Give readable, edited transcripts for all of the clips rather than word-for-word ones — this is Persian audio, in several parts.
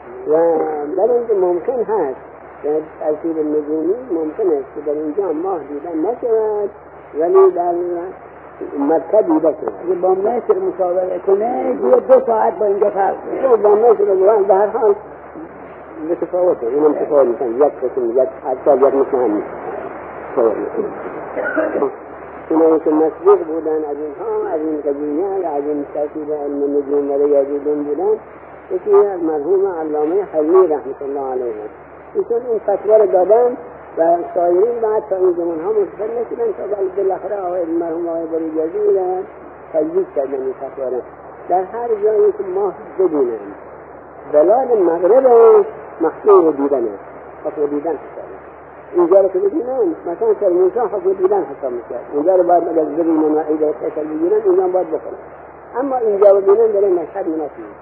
و در اینجا ممکن هست در ترتیب نجومی ممکن است که در اینجا ماه دیدن نشود ولی در مکه دیده شود. اگه با مصر مسابقه کنه 2 ساعت با اینجا فرق کنه. با مصر و به هر حال متفاوته، اینم تفاوت میکنه، یک قسم یک حتی یک مثل هم اینه که مسبوق بودن از اینها، از این قضیه از این ترتیب علم نجوم و ریاضیون بودن. یکی از مرحوم علامه حلمی رحمت الله علیه ایشون این فتوا رو دادن و سایرین بعد تا این زمان ها متفق نشدن تا بالاخره آقای مرحوم آقای بروجردی را تجدید کردن این فتوا را. در هر جایی که ماه ببینن بلاد مغرب محصول دیدن است، حکم دیدن حساب اینجا رو که ببینن مثلا کرمانشاه حکم دیدن حساب میکرد، اونجا رو باید اگر ببینن و عیده فیصل بگیرن اینجا باید بکنن. اما اینجا ببینن داره مشهد مناسب،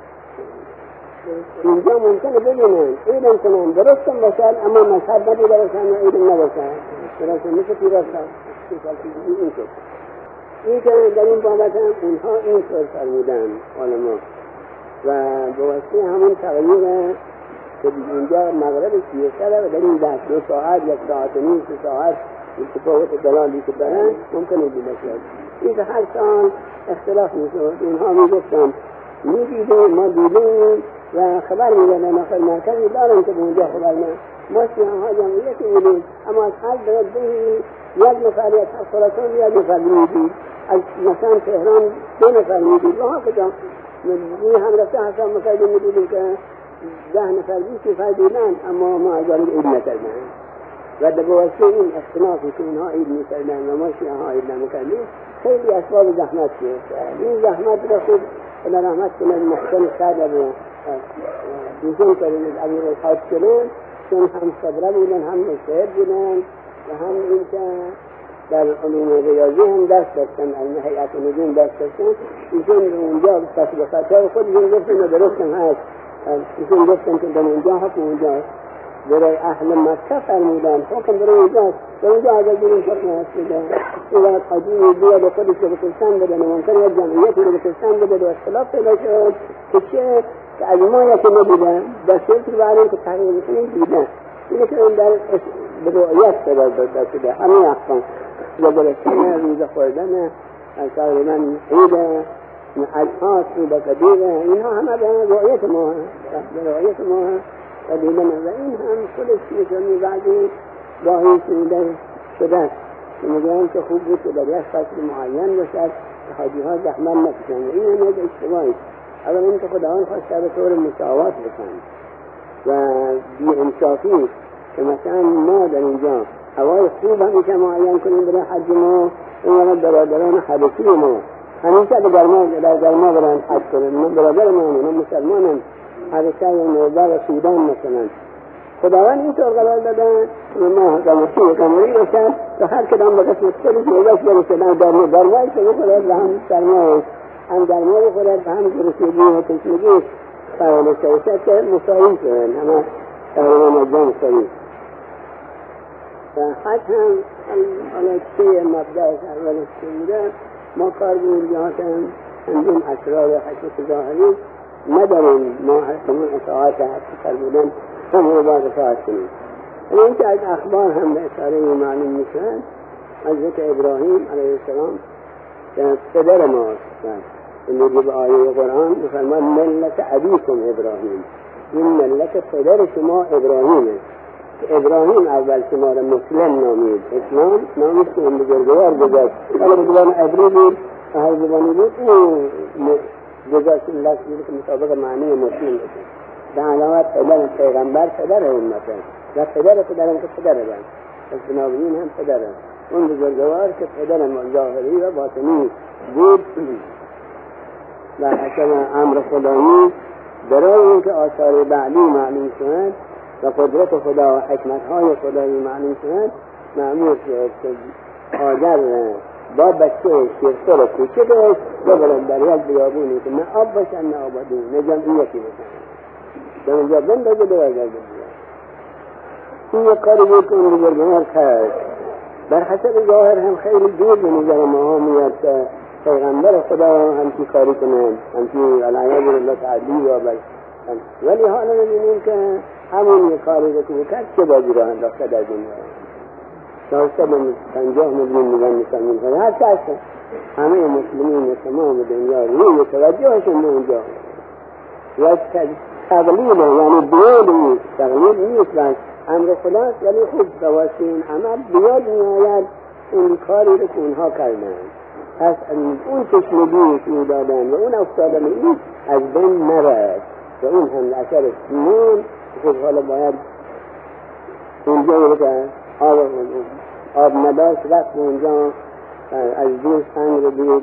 اینجا ممکنه ببینن عیدن کنن درستم باشد اما مشهد ندیده باشن و عیدن نباشد، درسته مثل پیراستا این شد. این که در این بابت هم اونها این طور فرمودن علما و به واسطه همون تغییر که اینجا مغرب سیاسه و در این 2 ساعت 1 ساعت و نیم 3 ساعت تفاوت دلالی که دارن ممکنه دیده شد. این که هر سال اختلاف میشد، اینها میگفتن میدیدیم ما دیدیم و خبر میدادن آخر مرکزی دارن که به اونجا خبر نه ما سیاها جمعیتی میدیم اما از هر درد بهی 1 نفر از خراسان 1 نفر میدید، از مثلا تهران 2 نفر میدید و ها کجا این هم رفته حساب مکرده میدیدیم که 10 نفر 20 نفر دیدن اما ما اجازه عید نکردن و در واسطه این اختلافی که اینها عید میکردن و ما شیعه عید نمیکردیم خیلی اسباب زحمت گرفت. این زحمت را خود خدا رحمت کنه محسن سعد و دوستان کردن از امیر الحاج کنن چون هم صدره بودن هم مجتهد بودن و هم این که در علوم ریاضی هم دست داشتن، علم هیئت نجوم دست داشتن. ایشون اونجا پس به فتاوی خودشون گفتن و درستم هست، ایشون گفتن که در اونجا حکم اونجا برای اهل مکه فرمودن حکم برای اونجا در اونجا اگر برای حکم هست بودن این وقت حجیمی بیاد و خودش رو بکشتن بده ممکنه یک جمعیتی رو بکشتن بده و اختلاف پیدا شد که چه که از ما یکی ندیدن در شکل برای که تغییر بکنیم دیدن اینه که اون در رؤیت پیدا شده همه احکام یا گرفتن روزه خوردن تقریبا عید اجهاز روزه قدیره اینها همه به رؤیت ما و دیدن و این هم خودش میتونی بعدی گاهی شنیده شده که میگویم که خوب بود که در یک فصل معین باشد حاجی ها زحمت نکشن و این هم یک اشتباهی. اول این که خداوند خواسته به طور مساوات بکن و بی انصافی که مثلا ما در اینجا هوای خوب همیشه معین کنیم برای حج ما این وقت برادران حبشی ما همیشه در گرما برن حج کنن، من برادر ما هم مسلمانم حبشه و نوبه و سودان مثلا خداوند این طور قرار دادن ما قمشی قمری باشن و هر کدام به قسمت خودش نوبهش برسدن درمایی که بخورد و هم سرما هم درما بخورد و هم گرسنگی و تشنگی فرانه شد که مساوی شدن همه تقریبا مجموع مساوی و حج هم حالا چه مبدأش اولش که بوده ما کار بودیم جهات هم چندین اسرار حج ظاهری نداریم ما همون اطاعت حج بودن هم رو باید اطاعت کنیم. این که از اخبار هم به اشاره معلوم میشن حضرت ابراهیم علیه السلام پدر ماست این موجب آیه قرآن میفرماد ملت ابیکم ابراهیم، این ملت پدر شما ابراهیم است. ابراهیم اول شما را مسلم نامید، اسلام نامید که هم بزرگوار گذاشت حالا به زبان عبری بود و هر زبانی بود این گذاشت این لفظ بود که مطابق معنی مسلم بود. در علامت پدر پیغمبر پدر امته و پدرم که پدرم از بنابراین هم پدرم اون بزرگوار که پدرم ظاهری و باطنی بود و حکم امر خدایی برای اینکه آثار بعدی معلوم شد و قدرت خدا و حکمت‌های خدایی معلوم شد معمول شد که هاجر با بچه شیرخور کوچکش ببرن در یک بیابونی که نه آب باشن نه آبادون نه جمعیتی باشن در اونجا بندازه دوازده بیاد. این یک کاری بود که اون بزرگوار کرد. در حسب ظاهر هم خیلی دور به نظر ما میاد که پیغمبر خدا همچی کاری کنه، همچی علیه بالله تعالی و ولی حالا می‌بینیم که همون یک کاری رو که کرد چه بازی رو انداخته در دنیا. 450 میلیون میگن مسلمان ها هر کس همه مسلمین تمام دنیا روی توجهشون به اونجا و تغلیب یعنی بیاد نیست، تغلیب نیست بس امر خداست، ولی خوب دواسین عمل بیاد میآید اون کاری رو که اونها کردن. پس اون چشمگی که دادن و اون افتادن این از بین نرد و اون هم اثر سنون خود حالا باید اونجا که آب نداشت رفت اونجا از دور سنگ رو دید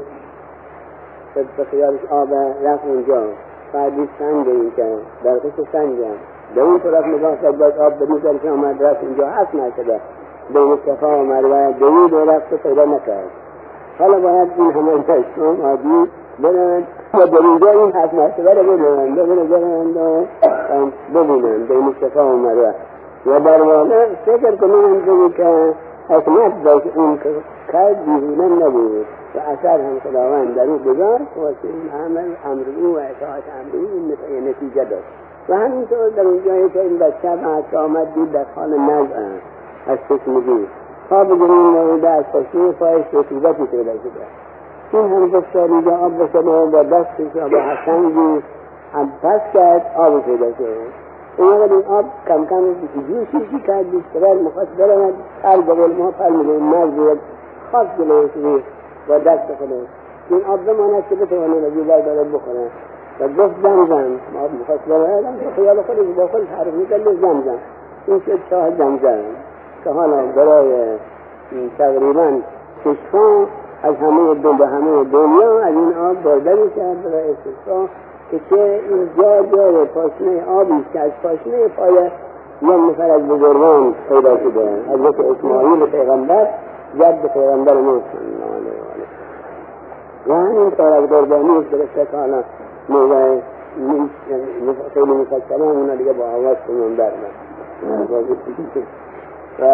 به خیالش آب رفت اونجا بعدی سنگ این که برقش سنگ به اون طرف نگاه کرد باید آب بدید که آمد رفت اونجا حس نشده به مصطفی و مروه دوید و رفت و پیدا نکرد. حالا باید این همه تشمام عادی برند و در اینجا این حس نشده رو برند و ببینند به مصطفی و مروه و در واقع فکر کنند که حکمت داشت اون که کرد بیهونه نبود و اثر هم خداوند در او گذاشت و این عمل امر او و اطاعت امر او این نتیجه داشت. و همینطور در اونجایی که این بچه بعد آمد دید در حال نزع از چشمگی خواب گرین نویده از پشنه پایش رطوبتی پیدا شده. این هم گفتاریده آب بشده و با دستش و با حسنگی پس کرد آب پیدا شد. اون وقت این آب کم کم جوشی کرد بیشتر مخواست برند پل بقول ما پل میگویم مزید خاص جلوش ریخ با دست خودش این آب بماند که بتوانه نبی برداره بخوره و گفت زمزم آب مخواست برند که خیال خودش با خود تعریف میکرد زمزم این شد شاه زمزم که حالا برای تقریبا ششفان از همه دنیا از این آب برده میشد برای استثناء که چه این جای پاشنه آبی که از پاشنه پای یک نفر از بزرگان پیدا شده حضرت اسماعیل پیغمبر جد پیغمبر ما صلی الله علیه و آله و همین طور از قربانی درسته که حالا موقع خیلی مفصله اونا دیگه با آواز کنون برمه و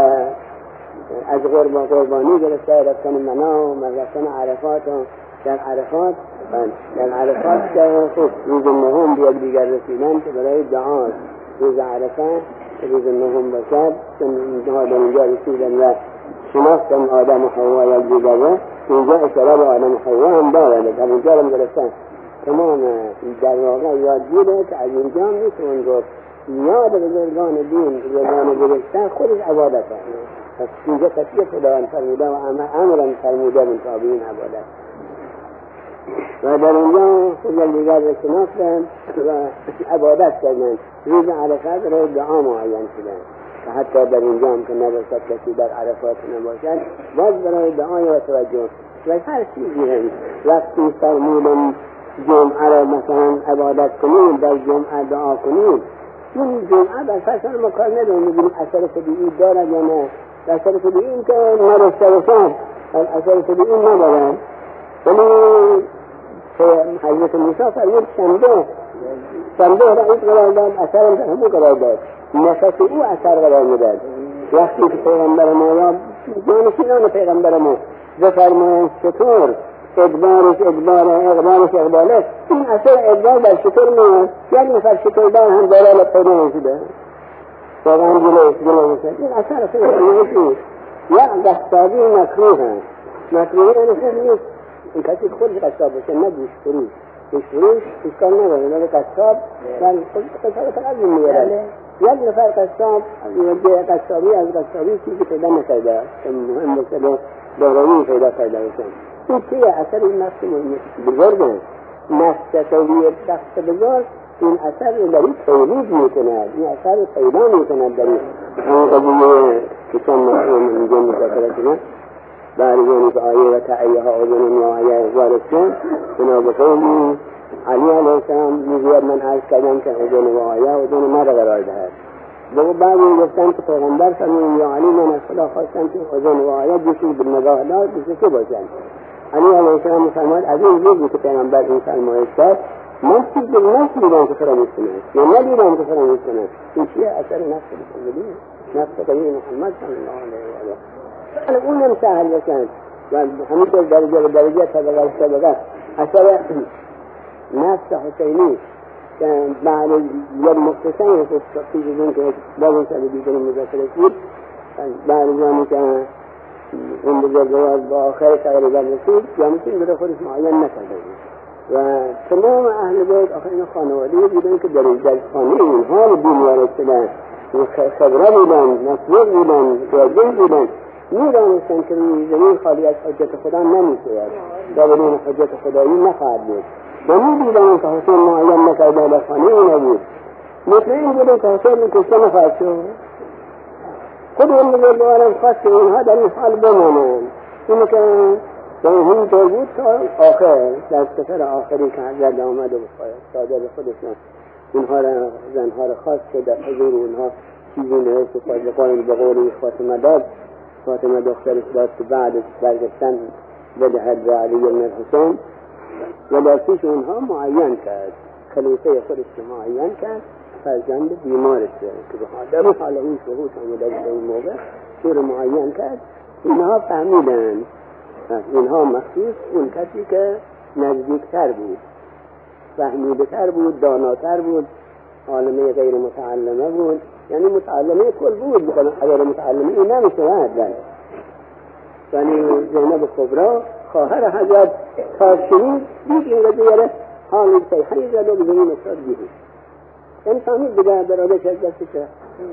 از قربانی درسته رفتن منا و رفتن عرفات و در عرفات که خود روز نهم بیاد دیگر رسیدن که برای دعاست روز عرفات روز نهم باشد اینها در اینجا رسیدن و شناختن آدم و حوا یک دیگره اینجا اشاره به آدم و حوا هم دارد در اینجا هم گرفتن تمام در واقع یادگیره که از اینجا میتون گفت یاد بزرگان دین بزرگان گرفتن خودش عبادت هست. پس اینجا تطبیق خداوند فرموده و امرم فرموده من تابعین عبادت و در اونجا خود دیگر را شناختن و عبادت کردن روز عرفات را دعا معین شدن که حتی در اینجا هم که نباشد کسی در عرفات نباشد باز برای دعای و توجه و هر چیزی هم وقتی فرمودن جمعه را مثلا عبادت کنید در جمعه دعا کنید این جمعه بر فرسان ما کار نداریم میگیم اثر طبیعی دارد یا نه اثر طبیعی این که نرسته باشد اثر طبیعی ندارد ولی حضرت موسی فرمود شنبه را این قرار داد اثر هم در همون قرار داد نفس او اثر قرار میداد وقتی که پیغمبر ما یا جانشینان پیغمبر ما بفرمایند چطور ادبارش اقباله این اثر ادبار در شطور میاد یک نفر شطوردار هم داره پیدا نشده واقعا جلوه میشد این اثر خیلی یا قصابی مکروه هست مکروه یعنی خوب نیست این کسی خودش قصاب باشه نه گوش فروش اشکال نداره نه قصاب قصاب فقط میاره یک نفر قصاب قصابی از قصابی چیزی پیدا نکرده که مهم باشه دارویی پیدا کرده باشه این چیه اثر این نفس بزرگه نفس تولیه شخص بزرگ این اثر رو در این تولید میکند این اثر رو پیدا میکند در این قضیه که چند مفهوم اینجا مذاکره کنند بارگانی که آیه و تعیه ها اذن یا آیه وارد شد جناب قولی علی علیه السلام میگوید من عرض کردم که اذن و آیه اذن ما را قرار دهد بعضی گفتن که پیغمبر فرمود یا علی من از خدا خواستم که اذن و آیه دوشی بالنگاه دار دوشی باشند علی علیه السلام فرمود از این روزی که پیغمبر این فرمایش کرد من دیدم که فراموش کنند یا ندیدم که فراموش کنند این چیه اثر نفس بسندگی نفس قوی محمد صلی الله علیه و آله اونم سهل باشند و همینطور درجه طبقه اثر نفس حسینی بعد یک مختصری خصوصی که بابون سر دیگر مذاکره بود بعد زمانی که اون بزرگوار با آخر تقریبا رسید جامعه برای خودش معین نکرده بود و تمام اهل بیت آخرین خانواده بودن که در خانه اینها رو دین وارد شدن خبره بودن، مسئول بودن، واجب بودن میدانستن که روی زمین خالی از حجت خدا نمیشود و بدون حجت خدایی نخواهد بود و میدیدن که حسین معین نکرده در خانه اینا بود مطمئن بودن که حسین کشته نخواهد شد خود اون بزرگوارم خواست که اینها در این حال بمانند اینه که در همین طور بود تا آخر در سفر آخری که حضرت آمد و ساده خودشون اینها را زنها را خواست که در حضور اونها چیزی نوشت به قول فاطمه داد فاطمه دخترش داد که بعد برگشتن بدهد به علی بن الحسین و در پیش اونها معین کرد خلیفه خودش که معین کرد فرزند بیمارش که به حال این شهود آمده در این موقع شور معین کرد اینها فهمیدن اینها مخصوص اون کسی که نزدیکتر بود فهمیدتر بود داناتر بود عالمه غیر متعلمه بود یعنی متعلمه کل بود غیر متعلمه این نمیشه یعنی زینب کبرا خواهر حضرت تاشمی دید این قضیه حالی سیحی زد و بزنین افتاد دیدید یعنی فهمید بگه براده شد دستشه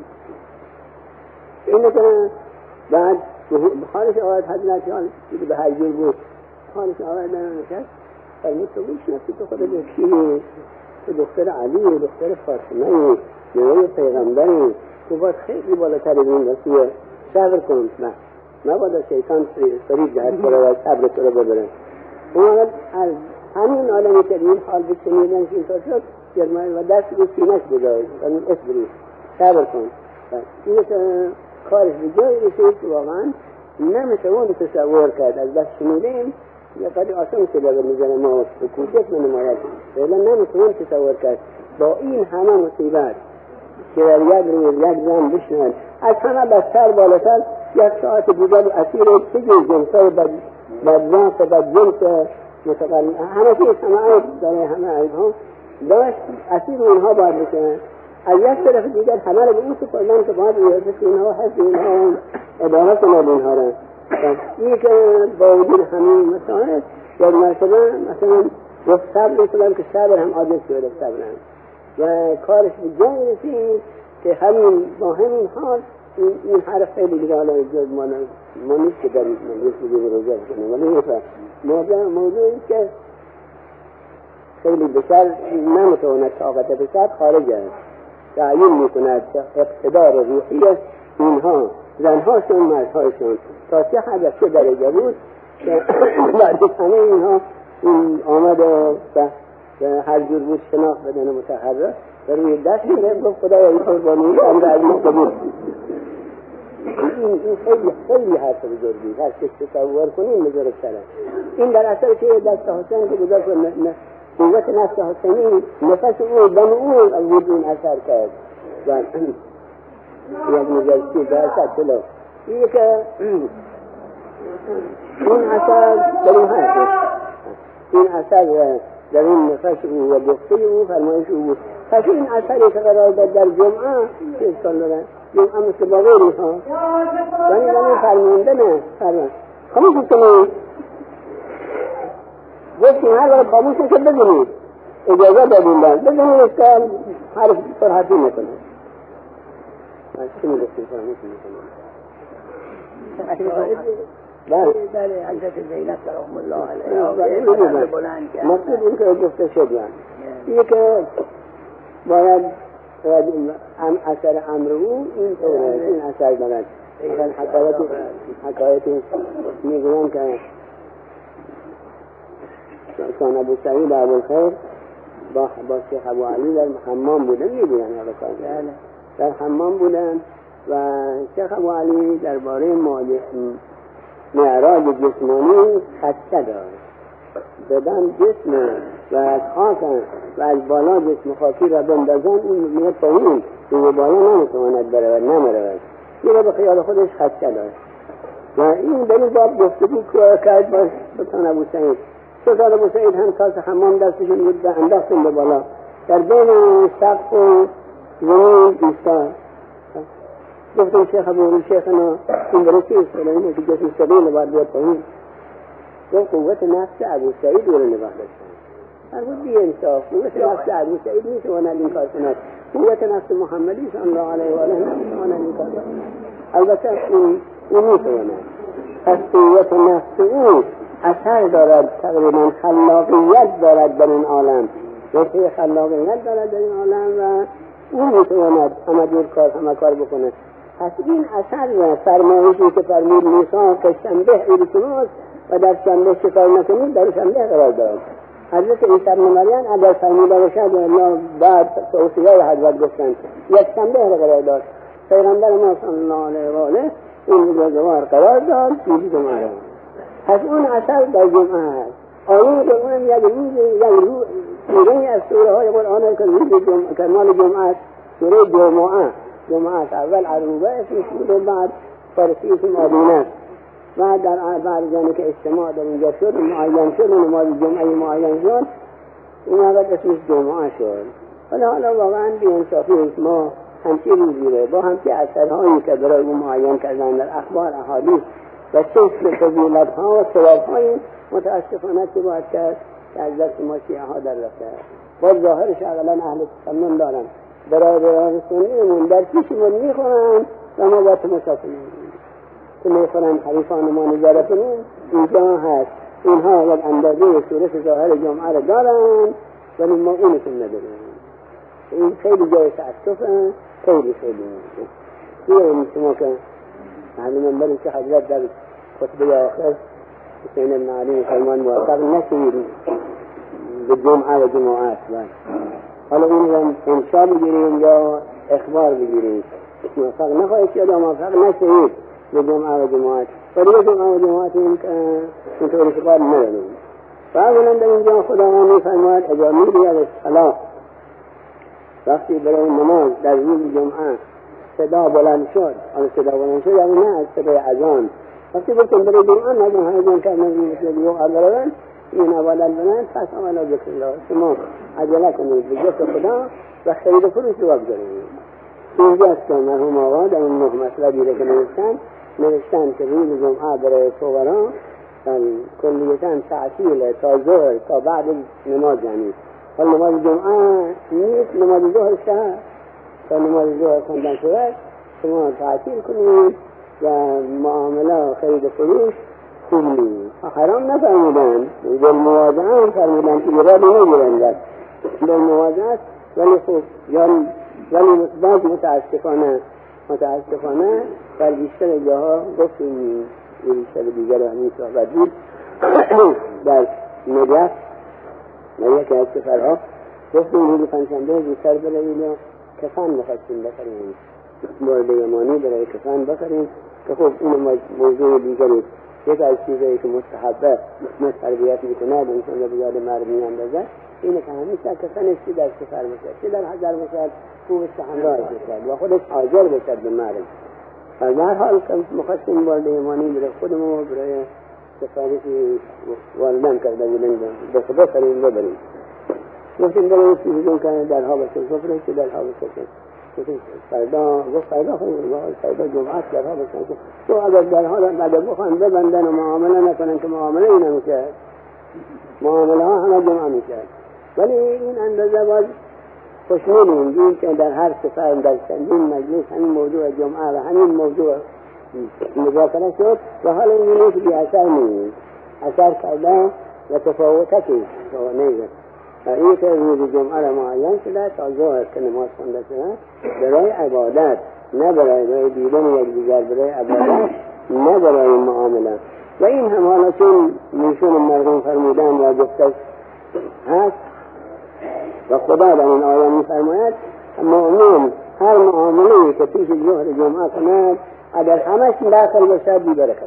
اینه که بعد حالش آقای حضرت که به هرگیر بود حالش آقای نشد فرمود تو بیش نفسی تو خود دکیمی تو دختر علی و دختر فاطمه نوی پیغمبری تو باید خیلی بالاتر این رسیه صبر کن نباید شیطان فرید جهد کرده و صبر تو رو ببره اون از همین عالمی که این حال بشنیدن که اینطور شد جرمایی و دست به سینش بگاهی و اصبری صبر کن اینه که کارش به جایی رسید که واقعا نمیشه اون تصور کرد از دست شنیدیم یا قدر آسان شده به نظر ما به کوچک من نماید فعلا نمیشه اون تصور کرد با این همه مصیبت که در یک روز یک زن بشنند از همه بستر بالاتر یک ساعت دیگر اسیر سجن جنسای بدجنس و بدجنس متقرن همه چیز همه عیب داره همه عیب ها داشت اسیر اونها باید بشنند از یک طرف دیگر همه رو به اون سپردن که باید ریاضت اینها حفظ اینها اداره کنند اینها را این که با وجود همین مسائل یک مرتبه مثلا گفت صبر کنم که صبر هم عادل شده صبرم و کارش به جای رسید که همین با همین حال این حرف خیلی دیگه حالا جز ما نیست که در مجلس دیگه روزه بکنیم ولی موضوعی که خیلی بشر نمیتواند طاقت بشر خارج است تعیین میکند اقتدار روحی اینها زنهاشون مردهاشون تا چه حد از چه درجه بود که بعد همه اینها آمد و هر جور بود شناخت بدن متحرک و روی دست میگه گفت خدایا این قربانی امر از ما قبول این خیلی حرف بزرگی هست که تصور کنیم بزرگتره این در اثر که دست حسین که گذاشت قوت نفس حسینی نفس او دم او از وجود اثر کرد و یک مجلسی درست چلو این که این اثر در این هست این اثر در این نفس او و گفته او فرمایش او بود پس این اثری که قرار داد در جمعه چیز کنه جمعه مثل باقیری ها یعنی در فرمانده نه خاموش کنید گفتیم هر وقت خاموش که بزنید اجازه دادیم بزنید اشکال حرف فرحتی میکنه چی میگفتیم فرموش میکنه بله حضرت زینب رحم الله علیها بلند کرد مقصود این که گفته شد این که باید اثر امر او این طوره این اثر دارد حکایتی میگویم که سان ابو سعید ابوالخیر با شیخ ابو علی در حمام بودن میگوین در حمام بودن و شیخ ابو علی درباره معراج جسمانی خدشه دارد بدن جسم و از خاک و از بالا جسم خاکی را بندازن این میاد پایین این بالا نمیتواند برود نمرود این را به خیال خودش خدشه دارد و این در این باب گفتگو کرد با سلطان ابو سعید سلطان ابو سعید هم تاس حمام دستشون بود انداختن به بالا در بین سقف و زمین ایستاد. گفتم شیخ ابو شیخنا این برسی سلیم که جسم سبیل بعد بیاد پایین. گفت قوت نفس ابو سعید رو نگاه داشتن. فرمود بی انصاف قوت نفس ابو سعید میتواند این کار کند. قوت نفس محمدی صلی الله علیه و آله نمیتواند این کار کند. البته این میتواند. پس قوت نفس او اثر دارد، تقریبا خلاقیت دارد در این عالم. رشته خلاقیت دارد در این عالم و او میتواند همه کار بکنه. پس این اثر و فرمایشی که فرمود موسی که شنبه عید شماست و در شنبه چکار نکنید در شنبه قرار دارد. حضرت عیسی ابن مریم اگر فرموده باشد الله بعد توصیه حضرت گفتند یک شنبه قرار داد. پیغمبر ما صلی الله علیه و آله این روزوار قرار داد عید جمعه. پس اون اثر در جمعه است. آیه جمعه یک روز سوره از سوره های قرآن که روز جمعه کمال جمعه است. سوره جمعه است. اول عروبه اسم سوره، بعد فرسی اسم آدینه، بعد در بعد جانی که اجتماع در اینجا شد معین شد نماز جمعه معین شد این وقت اسمش جمعه شد. حالا واقعا بی‌انصافی است. ما همچی روزیره با همچی اثرهایی که برای اون معین کردن در اخبار احادیث و چشم فضیلت‌ها و ثواب‌های متاسفانه که باید کرد که از دست ما شیعه‌ها در رفته. با ظاهرش اقلا اهل تسنن دارن برای سنیمون در پیشمون میخورن و ما با تماشا کنیم که میخورن حریفان ما نظارت کنیم. اینجا هست اینها یک اندازه صورت ظاهر جمعه رو دارن ولی ما اونشون نداریم. این خیلی جای تأسفه، خیلی این شما که معلوم بری که حضرت در خطبه آخر حسین ابن علی فرمان موفق نشید به جمعه و جماعت. حالا این رو انشاء بگیریم یا اخبار بگیریم. موفق نخواهید شد یا موفق نشید به جمعه و جماعت. ولی جمعه و جماعت اینطور اخبار نداریم. و اولا در اینجا خداوند می‌فرماید اذا نودی للصلاة، وقتی برای نماز در روز جمعه صدا بلند شد، صدا بلند شد یعنی نه صدای اذان. وقتی گفتم برای جمعه نگم هیجان کردن مثل یو عبران این اول بلند پس اولا ذکر الله. شما عجله کنید به ذکر خدا و خرید و فروش رو بگذارید. اینجاست که مرحوم آقا در اون مطلبی رو که نوشتن که روز جمعه برای فقرا کلیتاً تعطیل تا ظهر تا بعد نماز یعنی حال نماز جمعه نیست، نماز ظهر شهر تا نماز ظهر خوندن شود شما تعطیل کنید و معامله خرید و فروش خوب نیست. حرام نفرمودن، در مواضعه هم فرمودن که ایرادی نگیرند در مواضعه، ولی خوب ولی بعض متاسفانه در بیشتر جاها گفتیم بیشتر دیگر همین صحبت بود در نجف و یکی از سفرها گفتیم روز پنجشنبه زودتر بروید و کفن بخواستیم بخریم، مورد یمانی برای کفن بخریم که خب این موضوع دیگری یک از چیزایی که مستحبه تربیت میکنه انسان رو به یاد مرد میاندازه اینه که همیشه کفنش چی در سفر باشد، چی در حضر باشد، خوبش که همراه باشد و خودش حاضر باشد به مرد. و در حال که مخواستیم مورد یمانی برای خودمون برای سفارشی والدن کرده بودن به خدا سریم ببریم. گفتیم برای چیزی که درها بشه سفره که درها بشه فردا جمعات درها بشه تو اگر درها بعد بخوان ببندن و معامله نکنن که معامله ای نمیشه، معامله ها همه جمعه میشه. ولی این اندازه باز خوشنودیم دیم که در هر سفر در چندین مجلس همین موضوع جمعه و همین موضوع مذاکره شد و حالا این نیست بی اثر نیست، اثر کرده و تفاوتکی نیست. این که روز جمعه را معین شده تا ظهر که نماز خونده شده برای عبادت، نه برای دیدن یک دیگر، برای عبادت نه برای معامله. و این هم حالا چون میشون مرحوم فرمودن و گفته هست و خدا در این آیه میفرماید مؤمن هر معامله‌ای که پیش ظهر جمعه کند اگر همش داخل باشد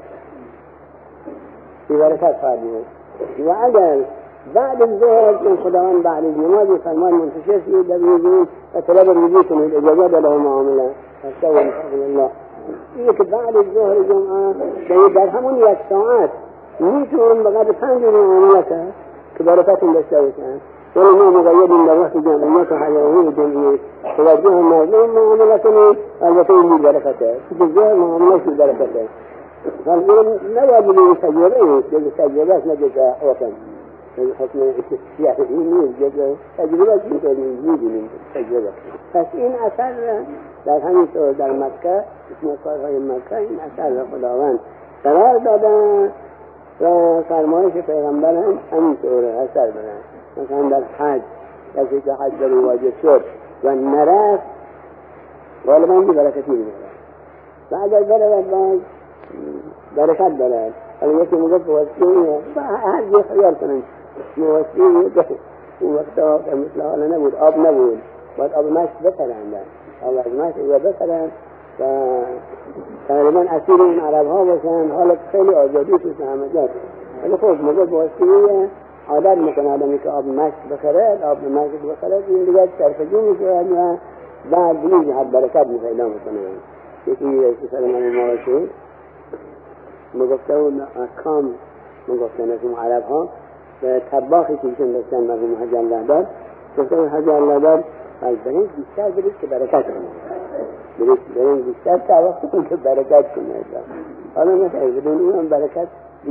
بی‌برکت خواهد بود. و اگر بعد الظهر این خداوند بعد نماز فرمان منتشر شد در روزی و طلب روزی کنید اجازه داده معامله استوى بفضل الله. این که بعد الظهر جمعه در همون یک ساعت میتونم بقدر 5 معامله کرد که برکت داشته باشن. ولی ما مقیدیم در وقت جمعیت و حیاهی جمعی توجه مردم معامله کنیم. البته این برکته بجای معامله شو برکته فالقرم نباید بگیم تجربه است جز تجربه است نه جز حکم حکم سیاسی نیست جز تجربه است می‌دونیم تجربه. پس این اثر در همین طور در مکه اسم کارهای مکه این اثر خداوند قرار دادن و فرمایش پیغمبر هم همین طور اثر دادن. مثلا در حج کسی که حج در واجب شد و نرفت غالبا بی برکتی می‌برد و اگر برود باز برکت دارد. حالا یکی میگه وسیعه و هر جه خیال کنن وسیعه که اون وقتا که مثل حالا نبود آب نبود باید آب مشت بخرند آب از مشت اگر بخرند و تقریبا اسیر این عرب ها باشن حالا خیلی آزادی توی همه جا. ولی خب میگه وسیعه عادت میکنه آدمی که آب مشت بخرد آب مشت بخرد این دیگه صرفه‌جو میشه و بعد دیگه حد برکت پیدا میکنه. یکی سر من مواشی مگفته اون احکام مگفتن از اون عرب ها و طباخی که ایشون داشتن مرحوم حاجی الله داد گفته اون حاجی الله داد از برنج بیشتر برید که برکت کنه برنج بیشتر طباخ کن که برکت کنه. حالا مثلا بدون اون برکت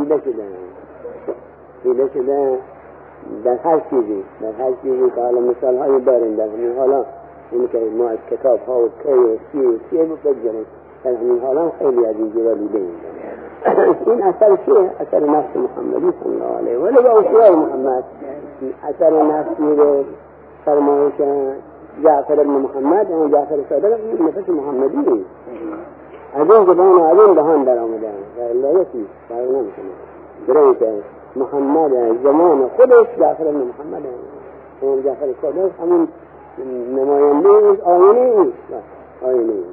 دیده شده در هر چیزی که حالا مثال هایی داریم در همین حالا اینی که ما از کتاب ها و چیه بگذاریم در همین حالا خیلی از این جرا دیده این اثر چیه؟ اثر نفس محمدی صلی الله علیه ولی با اصلاح محمد اثر نفسی رو فرمایش جعفر ابن محمد یعنی جعفر صادق این نفس محمدی از این زبان و از این دهان در آمدن و الله یکی فرق نمیکنه برای که محمد زمان خودش جعفر ابن محمد اون جعفر صادق همون نماینده آینه